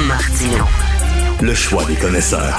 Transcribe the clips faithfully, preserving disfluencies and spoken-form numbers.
Martineau. Le choix des connaisseurs.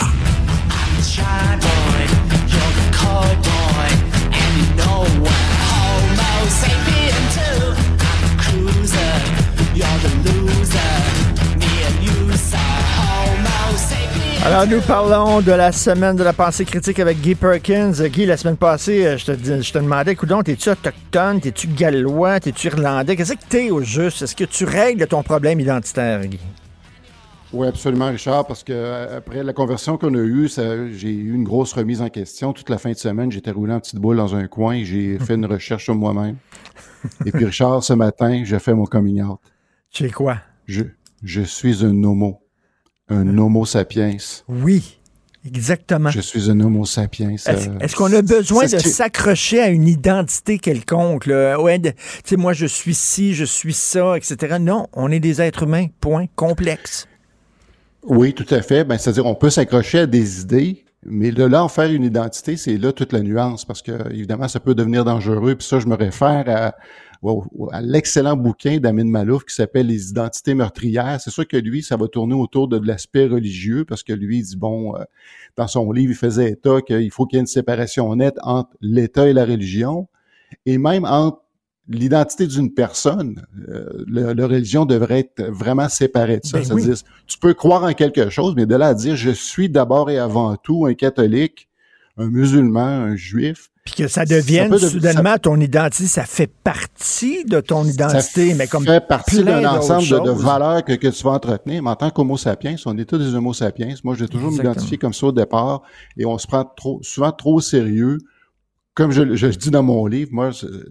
Alors, nous parlons de la semaine de la pensée critique avec Guy Perkins. Guy, la semaine passée, je te, je te demandais, coudonc, t'es-tu autochtone, t'es-tu gallois, t'es-tu irlandais? Qu'est-ce que t'es au juste? Est-ce que tu règles ton problème identitaire, Guy? Oui, absolument, Richard, parce que après la conversion qu'on a eue, ça, j'ai eu une grosse remise en question. Toute la fin de semaine, j'étais roulé en petite boule dans un coin et j'ai fait une recherche sur moi-même. Et puis, Richard, ce matin, j'ai fait mon coming out. Tu es quoi? Je, je suis un homo. Un homo sapiens. Oui, exactement. Je suis un homo sapiens. Est-ce, euh, est-ce qu'on a besoin de qui... s'accrocher à une identité quelconque? Là? Ouais, tu sais, moi, je suis ci, je suis ça, et cetera. Non, on est des êtres humains, point, complexe. Oui, tout à fait. Ben, c'est-à-dire, on peut s'accrocher à des idées, mais de là, en faire une identité, c'est là toute la nuance, parce que, évidemment, ça peut devenir dangereux. Puis ça, je me réfère à, à l'excellent bouquin d'Amin Maalouf qui s'appelle « Les identités meurtrières ». C'est sûr que lui, ça va tourner autour de l'aspect religieux, parce que lui, il dit, bon, euh, dans son livre, il faisait état qu'il faut qu'il y ait une séparation nette entre l'État et la religion, et même entre l'identité d'une personne. Euh, le, la religion devrait être vraiment séparée de ça. Ben C'est-à-dire, oui. tu peux croire en quelque chose, mais de là à dire, je suis d'abord et avant tout un catholique, un musulman, un juif. Puis que ça devienne ça de, soudainement ça, ton identité, ça fait partie de ton identité, mais comme ça fait partie plein d'un ensemble de, de choses. valeurs que, que tu vas entretenir. Mais en tant qu'homo sapiens, on est tous des homo sapiens. Moi, j'ai toujours Exactement. m'identifié comme ça au départ, et on se prend trop, souvent trop au sérieux. Comme je, je dis dans mon livre, moi,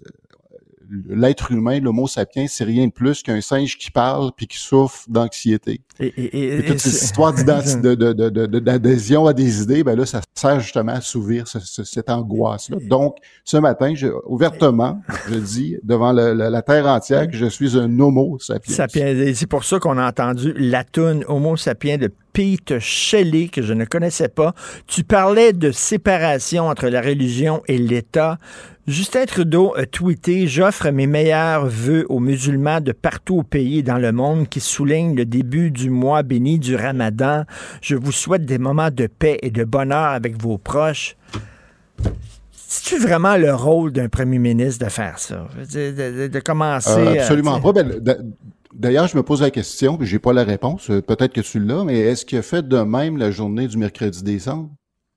l'être humain, l'homo sapiens, c'est rien de plus qu'un singe qui parle puis qui souffre d'anxiété. Et, et, et, et toute et cette histoire d'identité, de, de, de, de, d'adhésion à des idées, ben là, ça sert justement à assouvir ce, ce, cette angoisse-là. Donc, ce matin, je, ouvertement, je dis devant le, le, la terre entière que je suis un homo sapiens. sapiens. Et c'est pour ça qu'on a entendu la toune Homo sapiens de Pete Shelley, que je ne connaissais pas. Tu parlais de séparation entre la religion et l'État. Justin Trudeau a tweeté « J'offre mes meilleurs vœux aux musulmans de partout au pays et dans le monde qui soulignent le début du mois béni du Ramadan. Je vous souhaite des moments de paix et de bonheur avec vos proches. » C'est-tu vraiment le rôle d'un premier ministre de faire ça? De, de, de commencer... Euh, absolument à, pas. Ben, d'ailleurs, je me pose la question, puis j'ai pas la réponse. Peut-être que tu l'as, mais est-ce qu'il a fait de même la journée du mercredi décembre?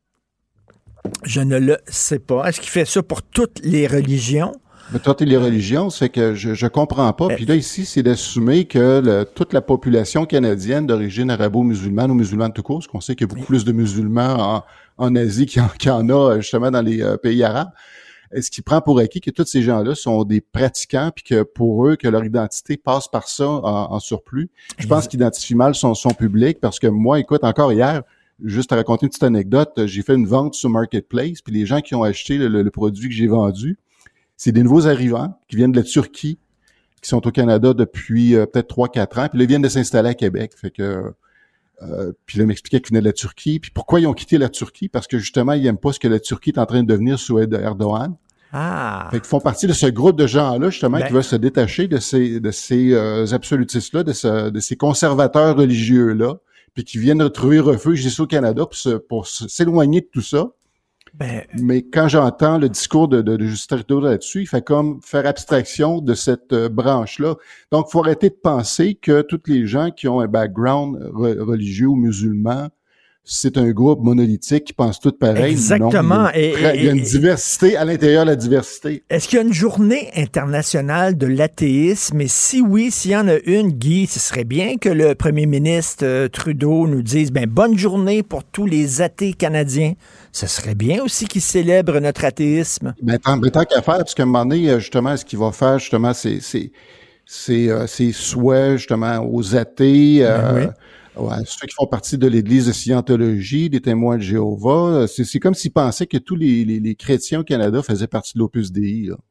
Je ne le sais pas. Est-ce qu'il fait ça pour toutes les religions? Mais toutes les religions, c'est que je, je comprends pas. Puis là, ici, c'est d'assumer que le, toute la population canadienne d'origine arabo-musulmane ou musulmane tout court, parce qu'on sait qu'il y a beaucoup plus de musulmans en, en Asie qu'il y en a justement dans les euh, pays arabes. Est-ce qu'il prend pour acquis que tous ces gens-là sont des pratiquants puis que pour eux, que leur identité passe par ça en, en surplus? Je pense qu'il identifie mal son, son public parce que moi, écoute, encore hier, juste à raconter une petite anecdote, j'ai fait une vente sur Marketplace, puis les gens qui ont acheté le, le, le produit que j'ai vendu, c'est des nouveaux arrivants qui viennent de la Turquie, qui sont au Canada depuis euh, peut-être trois quatre ans, puis là, ils viennent de s'installer à Québec. Fait que, euh, puis là, ils m'expliquaient qu'ils venaient de la Turquie. Puis pourquoi ils ont quitté la Turquie? Parce que justement, ils n'aiment pas ce que la Turquie est en train de devenir sous Erdogan. Ah. Fait qu'ils font partie de ce groupe de gens-là, justement, ben, qui veulent se détacher de ces, de ces euh, absolutistes-là, de, ce, de ces conservateurs religieux-là, puis qui viennent retrouver refuge ici au Canada pour, se, pour s'éloigner de tout ça. Ben, Mais quand j'entends le discours de, de, de Justin Trudeau là-dessus, il fait comme faire abstraction de cette euh, branche-là. Donc, il faut arrêter de penser que tous les gens qui ont un background re- religieux ou musulman, c'est un groupe monolithique qui pense tout pareil. Exactement. Non, il, y a, et, il y a une et, diversité à l'intérieur de la diversité. Est-ce qu'il y a une journée internationale de l'athéisme? Et si oui, s'il y en a une, Guy, ce serait bien que le premier ministre euh, Trudeau nous dise ben, bonne journée pour tous les athées canadiens. Ce serait bien aussi qu'il célèbre notre athéisme. Ben, tant, tant qu'à faire, parce qu'à un moment donné, justement, ce qu'il va faire, justement, c'est, c'est, c'est, euh, c'est souhaits, justement, aux athées, euh, ben oui. Ouais, ceux qui font partie de l'Église de Scientologie, des témoins de Jéhovah, c'est, c'est comme s'ils pensaient que tous les, les, les chrétiens au Canada faisaient partie de l'Opus Dei. Là.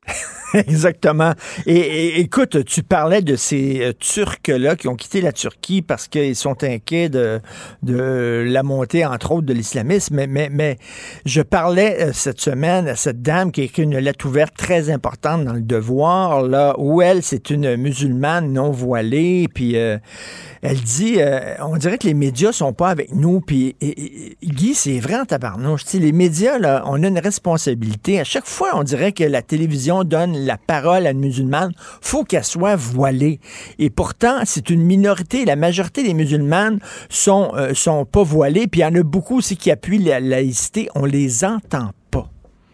Exactement. Et, et écoute, tu parlais de ces euh, Turcs-là qui ont quitté la Turquie parce qu'ils sont inquiets de, de la montée, entre autres, de l'islamisme. Mais, mais, mais je parlais euh, cette semaine à cette dame qui a écrit une lettre ouverte très importante dans Le Devoir, là, où elle, c'est une musulmane non voilée, puis euh, elle dit, euh, on dirait que les médias sont pas avec nous, puis et, et, Guy, c'est vrai en tabarnouche. Tu sais, les médias, là, on a une responsabilité. À chaque fois, on dirait que la télévision donne la parole à une musulmane, faut qu'elle soit voilée. Et pourtant, c'est une minorité. La majorité des musulmanes sont, euh, sont pas voilées, puis il y en a beaucoup aussi qui appuient la laïcité. On les entend pas.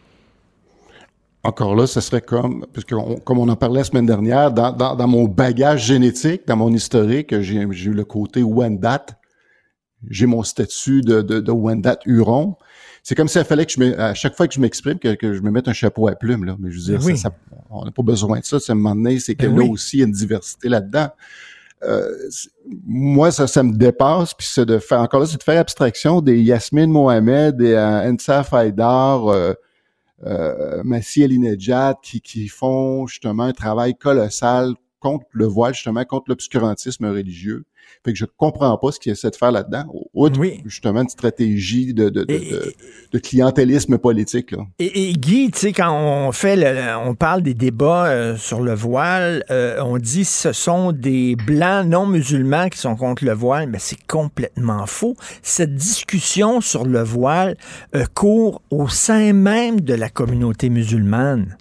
Encore là, ce serait comme, parce que on, comme on en parlait la semaine dernière, dans, dans, dans mon bagage génétique, dans mon historique, j'ai, j'ai eu le côté Wendat. J'ai mon statut de, de, de Wendat Huron. C'est comme s'il fallait que je me, à chaque fois que je m'exprime, que, que je me mette un chapeau à plumes, là. Mais je veux dire, oui. ça, ça, on n'a pas besoin de ça. Ça moment donné, c'est que ben là oui. aussi, il y a une diversité là-dedans. Euh, moi, ça, ça me dépasse, puis c'est de faire, encore là, c'est de faire abstraction des Yasmine Mohamed et euh, Ensaf Haïdar, euh, euh, Massi Alinejad, qui, qui font justement un travail colossal contre le voile, justement, contre l'obscurantisme religieux. Fait que je comprends pas ce qu'il essaie de faire là-dedans, outre oui. justement une stratégie de, de, de, et, de, de clientélisme politique. Là. Et, et Guy, tu sais, quand on fait, le, on parle des débats euh, sur le voile, euh, on dit ce sont des blancs non musulmans qui sont contre le voile, mais c'est complètement faux. Cette discussion sur le voile euh, court au sein même de la communauté musulmane.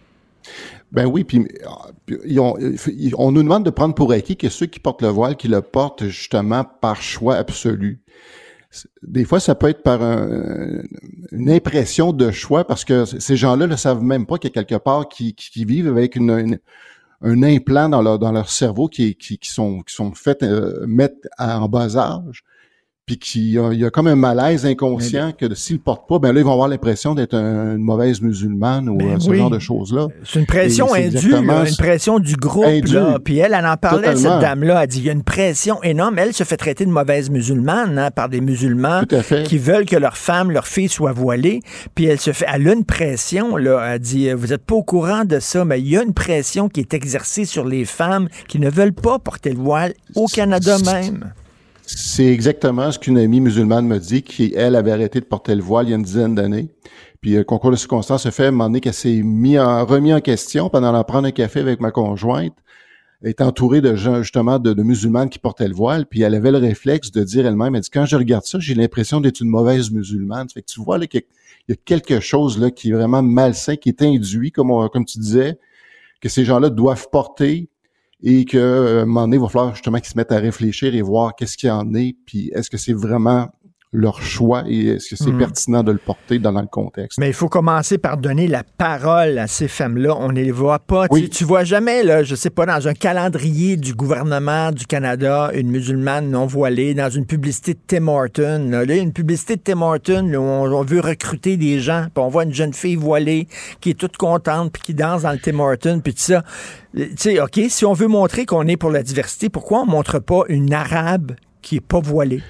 Ben oui, puis on, on nous demande de prendre pour acquis que ceux qui portent le voile, qui le portent justement par choix absolu. Des fois, ça peut être par un, une impression de choix, parce que ces gens-là ne savent même pas qu'il y a quelque part qui, qui vivent avec une, une, un implant dans leur dans leur cerveau qui, qui, qui sont qui sont faits euh, mettre à, en bas âge. Puis qu'il y a, il y a comme un malaise inconscient que s'ils le portent pas, ben là, ils vont avoir l'impression d'être un, une mauvaise musulmane ou ben ce oui. genre de choses-là. C'est une pression c'est indue, là, une pression du groupe. Indue. Là. Puis elle, elle en parlait, Totalement. Cette dame-là. Elle dit, il y a une pression énorme. Elle se fait traiter de mauvaise musulmane hein, par des musulmans qui veulent que leurs femmes, leurs filles soient voilées. Puis elle se fait, elle a une pression, là. Elle dit, vous êtes pas au courant de ça, mais il y a une pression qui est exercée sur les femmes qui ne veulent pas porter le voile au Canada même. C'est exactement ce qu'une amie musulmane me dit, qui, elle, avait arrêté de porter le voile il y a une dizaine d'années. Puis le concours de circonstances se fait à un moment donné qu'elle s'est mis en, remis en question pendant d'en prendre un café avec ma conjointe. Elle est entourée de gens, justement, de, de musulmanes qui portaient le voile. Puis elle avait le réflexe de dire elle-même, elle dit, quand je regarde ça, j'ai l'impression d'être une mauvaise musulmane. Fait que tu vois, là, qu'il y a quelque chose, là, qui est vraiment malsain, qui est induit, comme, on, comme tu disais, que ces gens-là doivent porter. Et qu'à un moment donné, il va falloir justement qu'ils se mettent à réfléchir et voir qu'est-ce qu'il y en est, puis est-ce que c'est vraiment leur choix et est-ce que c'est mmh. pertinent de le porter dans, dans le contexte. Mais il faut commencer par donner la parole à ces femmes-là. On ne les voit pas. Oui. Tu, tu vois jamais, là, je sais pas, dans un calendrier du gouvernement du Canada, une musulmane non voilée, dans une publicité de Tim Hortons. Là, là une publicité de Tim Hortons là, où on, on veut recruter des gens, puis on voit une jeune fille voilée qui est toute contente, puis qui danse dans le Tim Hortons, puis tout ça. Tu sais, OK, si on veut montrer qu'on est pour la diversité, pourquoi on ne montre pas une arabe qui n'est pas voilée?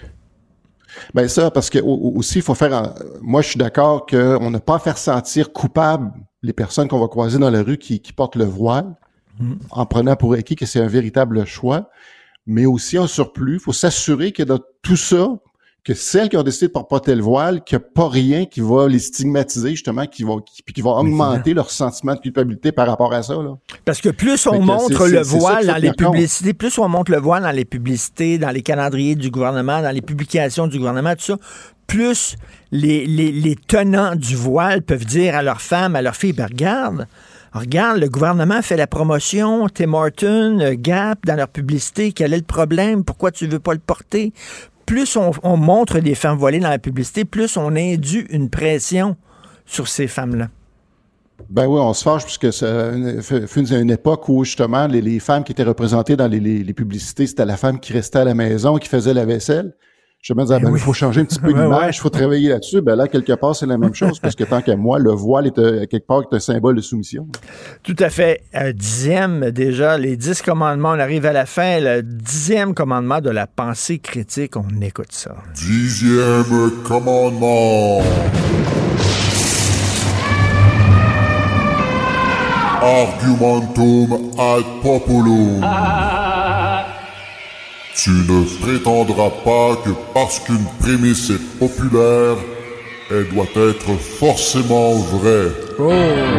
Ben ça, parce que aussi, il faut faire... Un, moi, je suis d'accord qu'on n'a pas à faire sentir coupables les personnes qu'on va croiser dans la rue qui, qui portent le voile, mmh. en prenant pour acquis que c'est un véritable choix. Mais aussi, en surplus, il faut s'assurer que dans tout ça, que celles qui ont décidé de ne pas porter le voile, qu'il n'y a pas rien qui va les stigmatiser, justement, qui va, qui, qui va augmenter leur sentiment de culpabilité par rapport à ça. Là. Parce que plus on montre le voile dans les publicités, plus on montre le voile dans les publicités, dans les calendriers du gouvernement, dans les publications du gouvernement, tout ça, plus les, les, les tenants du voile peuvent dire à leurs femmes, à leurs filles, ben regarde, regarde, le gouvernement fait la promotion, Tim Hortons, Gap, dans leur publicité, quel est le problème? Pourquoi tu veux pas le porter? Plus on, on montre les femmes voilées dans la publicité, plus on induit une pression sur ces femmes-là. Ben oui, on se fâche puisque ça fut une époque où justement les, les femmes qui étaient représentées dans les, les, les publicités, c'était la femme qui restait à la maison, qui faisait la vaisselle. Je me disais, ben, il faut changer un petit peu l'image, il faut travailler là-dessus. Ben là, quelque part, c'est la même chose, parce que tant qu'à moi, le voile est euh, quelque part est un symbole de soumission. Tout à fait. Un dixième, déjà, les dix commandements, on arrive à la fin. Le dixième commandement de la pensée critique, on écoute ça. Dixième commandement. Argumentum ad populum. Tu ne prétendras pas que parce qu'une prémisse est populaire, elle doit être forcément vraie. Oh!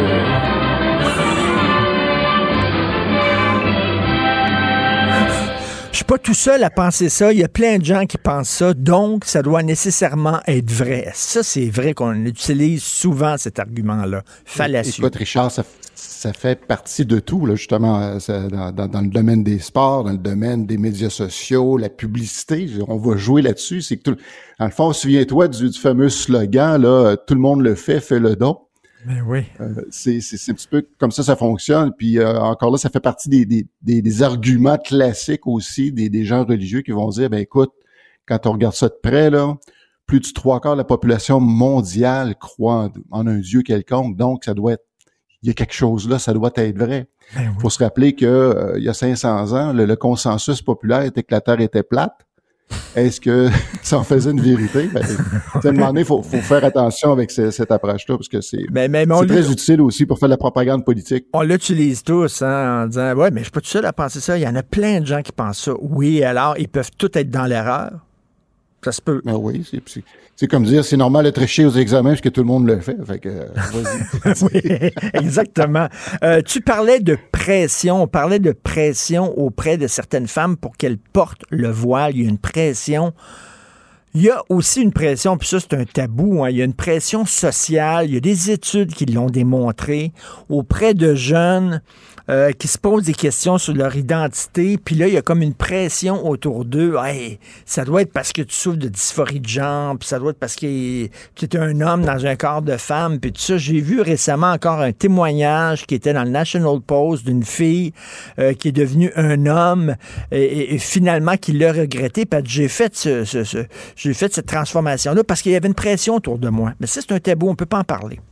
Je suis pas tout seul à penser ça. Il y a plein de gens qui pensent ça. Donc, ça doit nécessairement être vrai. Ça, c'est vrai qu'on utilise souvent cet argument-là. Fallacieux. Écoute, Richard, ça, ça fait partie de tout, là, justement, ça, dans, dans, dans le domaine des sports, dans le domaine des médias sociaux, la publicité. On va jouer là-dessus. C'est que tout, dans le fond, souviens-toi du, du fameux slogan, là, tout le monde le fait, fais le don. Ben oui. Euh, c'est, c'est, c'est un petit peu comme ça, ça fonctionne. Puis euh, encore là, ça fait partie des, des, des, des arguments classiques aussi des, des gens religieux qui vont dire, ben écoute, quand on regarde ça de près, là, plus du trois quarts de la population mondiale croit en, en un Dieu quelconque. Donc, ça doit être, il y a quelque chose là, ça doit être vrai. Il ben oui. faut se rappeler que euh, il y a cinq cents ans, le, le consensus populaire était que la Terre était plate. Est-ce que ça en faisait une vérité? Ben, à un moment donné, il faut, faut faire attention avec ce, cette approche-là, parce que c'est, mais, mais, mais c'est très utile aussi pour faire de la propagande politique. On l'utilise tous hein, en disant « Ouais, mais je suis pas tout seul à penser ça. Il y en a plein de gens qui pensent ça. » Oui, alors, ils peuvent tous être dans l'erreur. Ça se peut. Ben oui, c'est, c'est, c'est comme dire, c'est normal de tricher aux examens parce que tout le monde le fait. Fait que, euh, vas-y. Oui, exactement. Euh, tu parlais de pression. On parlait de pression auprès de certaines femmes pour qu'elles portent le voile. Il y a une pression. Il y a aussi une pression, puis ça, c'est un tabou. Hein. Il y a une pression sociale. Il y a des études qui l'ont démontré auprès de jeunes euh, qui se posent des questions sur leur identité. Puis là, il y a comme une pression autour d'eux. Hey, ça doit être parce que tu souffres de dysphorie de genre, puis ça doit être parce que tu es un homme dans un corps de femme. Puis tout ça, j'ai vu récemment encore un témoignage qui était dans le National Post d'une fille euh, qui est devenue un homme et, et, et finalement qui l'a regretté. Puis j'ai fait ce, ce, ce j'ai fait cette transformation-là parce qu'il y avait une pression autour de moi. Mais ça, c'est un tabou, on ne peut pas en parler.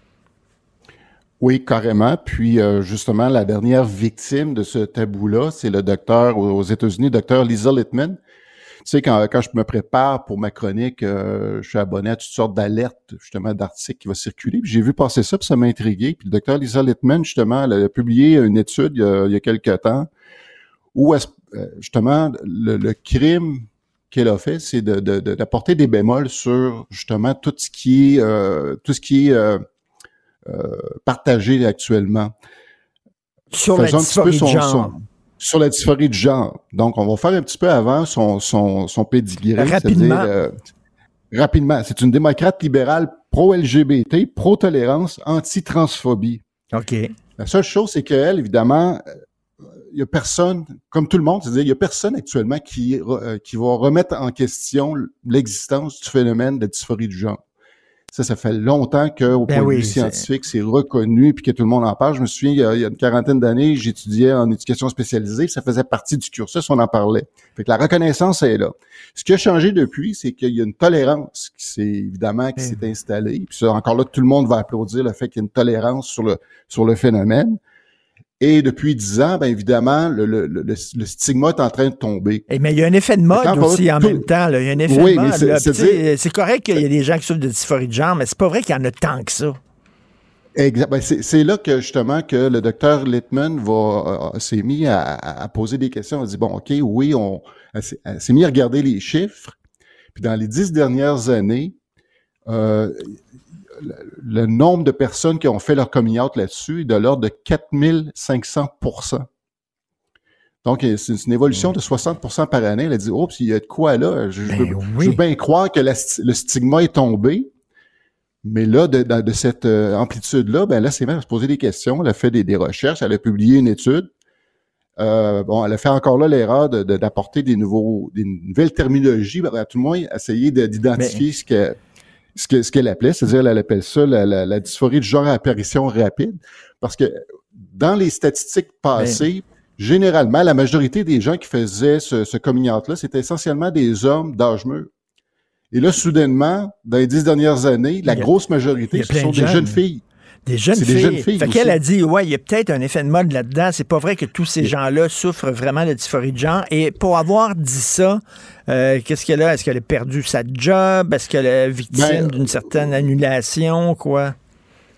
Oui, carrément. Puis, euh, justement, la dernière victime de ce tabou-là, c'est le docteur aux États-Unis, docteur Lisa Littman. Tu sais, quand, quand je me prépare pour ma chronique, euh, je suis abonné à toutes sortes d'alertes, justement, d'articles qui vont circuler. Puis j'ai vu passer ça, puis ça m'a intrigué. Puis le docteur Lisa Littman, justement, elle a publié une étude il y a, il y a quelques temps où, justement, le, le crime qu'elle a fait, c'est de, de, de, d'apporter des bémols sur, justement, tout ce qui est, euh, tout ce qui est euh, euh, partagé actuellement. Sur Faisons la dysphorie de genre. Son, sur la dysphorie de genre. Donc, on va faire un petit peu avant son, son, son pédigré. Rapidement. Euh, rapidement. C'est une démocrate libérale pro-L G B T, pro-tolérance, anti-transphobie. OK. La seule chose, c'est qu'elle, évidemment, il y a personne, comme tout le monde, c'est-à-dire il y a personne actuellement qui euh, qui va remettre en question l'existence du phénomène de dysphorie du genre. Ça, ça fait longtemps qu'au ben point oui, de vue scientifique, c'est... c'est reconnu puis que tout le monde en parle. Je me souviens, il y a, il y a une quarantaine d'années, j'étudiais en éducation spécialisée, ça faisait partie du cursus, on en parlait. Fait que la reconnaissance est là. Ce qui a changé depuis, c'est qu'il y a une tolérance qui s'est, évidemment, qui s'est installée. Puis ça, encore là, tout le monde va applaudir le fait qu'il y a une tolérance sur le sur le phénomène. Et depuis dix ans, bien évidemment, le, le, le, le stigma est en train de tomber. Et mais il y a un effet de mode aussi en tout... même temps. Là. Il y a un effet oui, de mode. Mais c'est, là. c'est, dire... c'est correct qu'il y a des gens qui souffrent de dysphorie de genre, mais c'est pas vrai qu'il y en a tant que ça. Exact. Ben c'est, c'est là que justement que le docteur Littman va euh, s'est mis à, à poser des questions. Il dit bon, ok, oui, on elle s'est, elle s'est mis à regarder les chiffres. Puis dans les dix dernières années, euh, Le, le nombre de personnes qui ont fait leur coming out là-dessus est de l'ordre de quatre mille cinq cents pour cent. Donc, c'est une évolution de soixante pour cent par année. Elle a dit, oh, puis il y a de quoi là? Je, ben je, veux, oui. je veux bien croire que la, le stigma est tombé, mais là, de, de, de cette euh, amplitude-là, ben là, c'est même à se poser des questions. Elle a fait des, des recherches, elle a publié une étude. Euh, bon, elle a fait encore là l'erreur de, de, d'apporter des nouveaux, des nouvelles terminologies, ben, à tout le moins, essayer de, d'identifier mais... ce que Ce, que, ce qu'elle appelait, c'est-à-dire elle appelle ça la, la, la dysphorie de genre à apparition rapide, parce que dans les statistiques passées, mais... généralement, la majorité des gens qui faisaient ce, ce coming out-là, c'était essentiellement des hommes d'âge mûr. Et là, soudainement, dans les dix dernières années, la a, grosse majorité, ce sont de des jeunes filles. Des jeunes c'est filles. Des jeunes filles fait aussi. Qu'elle a dit, ouais, il y a peut-être un effet de mode là-dedans. C'est pas vrai que tous ces gens-là souffrent vraiment de dysphorie de genre. Et pour avoir dit ça, euh, qu'est-ce qu'elle a? Est-ce qu'elle a perdu sa job? Est-ce qu'elle est victime ben, d'une certaine annulation, quoi?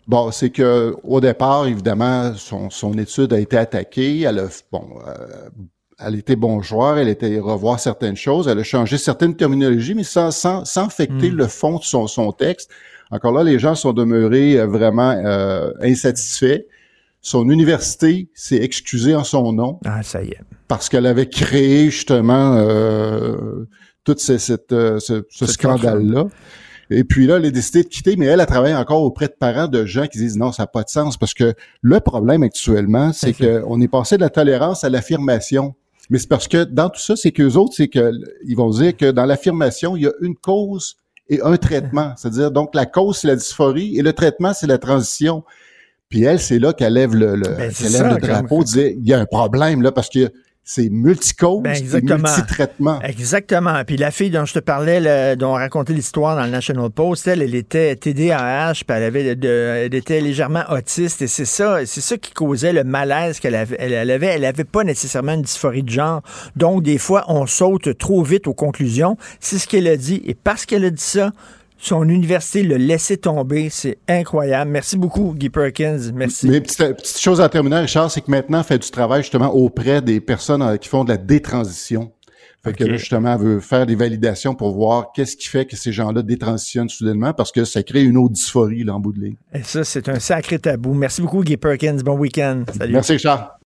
Bon, c'est que au départ, évidemment, son, son étude a été attaquée. Elle a, bon, euh, elle était bon joueur, elle était revoir certaines choses, elle a changé certaines terminologies, mais sans, sans, sans affecter mmh. le fond de son, son texte. Encore là, les gens sont demeurés vraiment euh, insatisfaits. Son université s'est excusée en son nom. Ah, ça y est. Parce qu'elle avait créé justement euh, tout ce, cette, ce, ce scandale-là. Et puis là, elle a décidé de quitter, mais elle a travaillé encore auprès de parents de gens qui disent non, ça n'a pas de sens. Parce que le problème actuellement, c'est qu'on est passé de la tolérance à l'affirmation. Mais c'est parce que dans tout ça, c'est qu'eux autres, c'est que ils vont dire que dans l'affirmation, il y a une cause et un traitement. C'est-à-dire, donc, la cause, c'est la dysphorie et le traitement, c'est la transition. Puis elle, c'est là qu'elle lève le, le, ben, qu'elle lève ça, le drapeau, disait, il y a un problème, là, parce que c'est multicause ben et multitraitement. Exactement. Puis la fille dont je te parlais, là, dont on racontait l'histoire dans le National Post, elle, elle était T D A H, puis elle avait de, elle était légèrement autiste, et c'est ça, c'est ça qui causait le malaise qu'elle avait. Elle, elle avait, elle avait pas nécessairement une dysphorie de genre. Donc, des fois, on saute trop vite aux conclusions. C'est ce qu'elle a dit. Et parce qu'elle a dit ça, son université l'a laissé tomber. C'est incroyable. Merci beaucoup, Guy Perkins. Merci. Mais petite, petite chose en terminant, Richard, c'est que maintenant, elle fait du travail justement auprès des personnes qui font de la détransition. Fait okay. que là, justement, elle veut faire des validations pour voir qu'est-ce qui fait que ces gens-là détransitionnent soudainement, parce que ça crée une autre dysphorie, là, en bout de ligne. Et ça, c'est un sacré tabou. Merci beaucoup, Guy Perkins. Bon week-end. Salut. Merci, Richard.